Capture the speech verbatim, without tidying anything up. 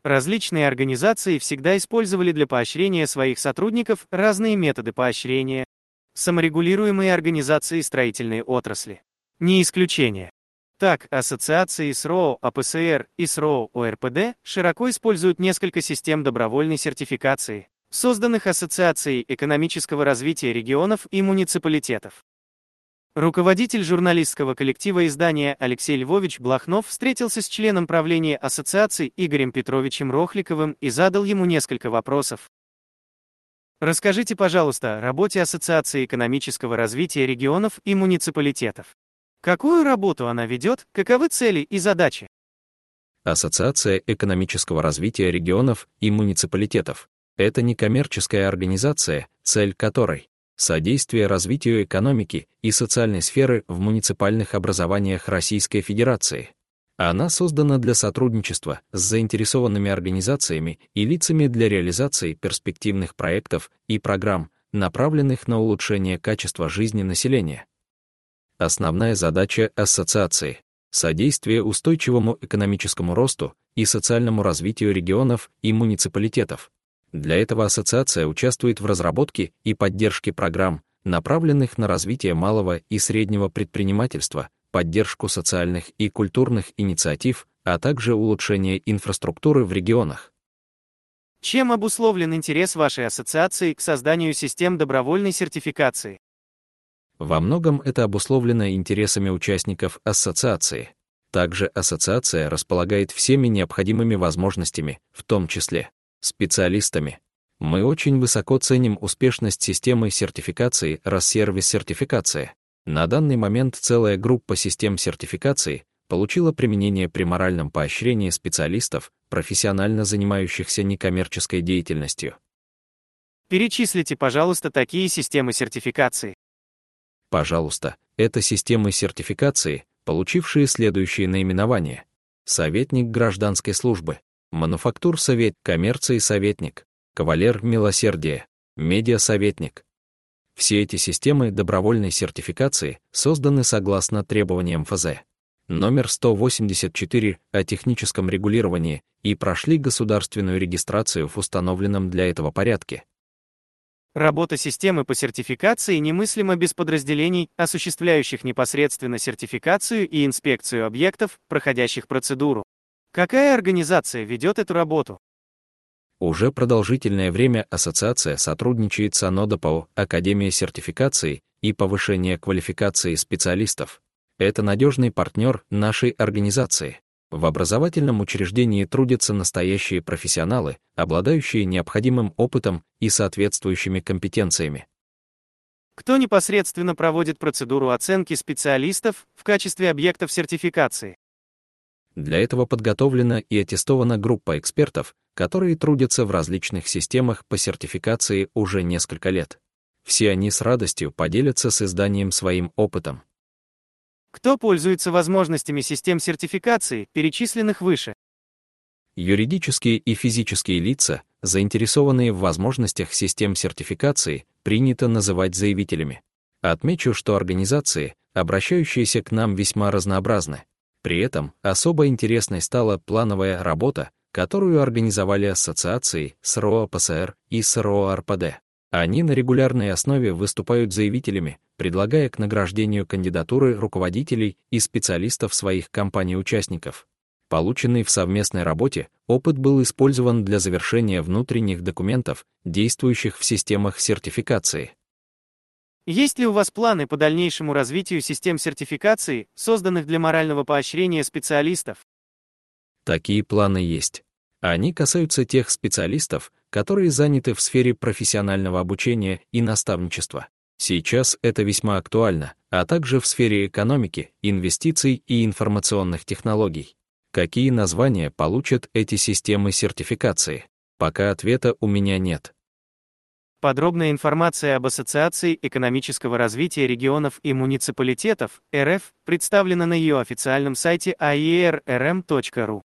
Различные организации всегда использовали для поощрения своих сотрудников разные методы поощрения. Саморегулируемые организации строительной отрасли не исключение. Так, ассоциации СРО АПСР и СРО ОРПД широко используют несколько систем добровольной сертификации, созданных Ассоциацией экономического развития регионов и муниципалитетов. Руководитель журналистского коллектива издания Алексей Львович Блохнов встретился с членом правления ассоциации Игорем Петровичем Рохликовым и задал ему несколько вопросов. Расскажите, пожалуйста, о работе Ассоциации экономического развития регионов и муниципалитетов. Какую работу она ведет, каковы цели и задачи? Ассоциация экономического развития регионов и муниципалитетов — это некоммерческая организация, цель которой — содействие развитию экономики и социальной сферы в муниципальных образованиях Российской Федерации. Она создана для сотрудничества с заинтересованными организациями и лицами для реализации перспективных проектов и программ, направленных на улучшение качества жизни населения. Основная задача ассоциации — содействие устойчивому экономическому росту и социальному развитию регионов и муниципалитетов. Для этого ассоциация участвует в разработке и поддержке программ, направленных на развитие малого и среднего предпринимательства, поддержку социальных и культурных инициатив, а также улучшение инфраструктуры в регионах. Чем обусловлен интерес вашей ассоциации к созданию систем добровольной сертификации? Во многом это обусловлено интересами участников ассоциации. Также ассоциация располагает всеми необходимыми возможностями, в том числе специалистами. Мы очень высоко ценим успешность системы сертификации Россервис-сертификация. На данный момент целая группа систем сертификации получила применение при моральном поощрении специалистов, профессионально занимающихся некоммерческой деятельностью. Перечислите, пожалуйста, такие системы сертификации. Пожалуйста, это системы сертификации, получившие следующие наименования: советник гражданской службы, мануфактур-совет, коммерции-советник, кавалер милосердия, медиа-советник. Все эти системы добровольной сертификации созданы согласно требованиям эф зэ номер сто восемьдесят четыре о техническом регулировании и прошли государственную регистрацию в установленном для этого порядке. Работа системы по сертификации немыслима без подразделений, осуществляющих непосредственно сертификацию и инспекцию объектов, проходящих процедуру. Какая организация ведет эту работу? Уже продолжительное время ассоциация сотрудничает с АНОДАПО, Академией сертификации и повышения квалификации специалистов. Это надежный партнер нашей организации. В образовательном учреждении трудятся настоящие профессионалы, обладающие необходимым опытом и соответствующими компетенциями. Кто непосредственно проводит процедуру оценки специалистов в качестве объектов сертификации? Для этого подготовлена и аттестована группа экспертов, которые трудятся в различных системах по сертификации уже несколько лет. Все они с радостью поделятся с изданием своим опытом. Кто пользуется возможностями систем сертификации, перечисленных выше? Юридические и физические лица, заинтересованные в возможностях систем сертификации, принято называть заявителями. Отмечу, что организации, обращающиеся к нам, весьма разнообразны. При этом особо интересной стала плановая работа, которую организовали ассоциации СРО АПСР и СРО АРПД. Они на регулярной основе выступают заявителями, предлагая к награждению кандидатуры руководителей и специалистов своих компаний-участников. Полученный в совместной работе опыт был использован для завершения внутренних документов, действующих в системах сертификации. Есть ли у вас планы по дальнейшему развитию систем сертификации, созданных для морального поощрения специалистов? Такие планы есть. Они касаются тех специалистов, которые заняты в сфере профессионального обучения и наставничества. Сейчас это весьма актуально, а также в сфере экономики, инвестиций и информационных технологий. Какие названия получат эти системы сертификации? Пока ответа у меня нет. Подробная информация об Ассоциации экономического развития регионов и муниципалитетов эр эф представлена на ее официальном сайте эй и эр эр эм точка ру.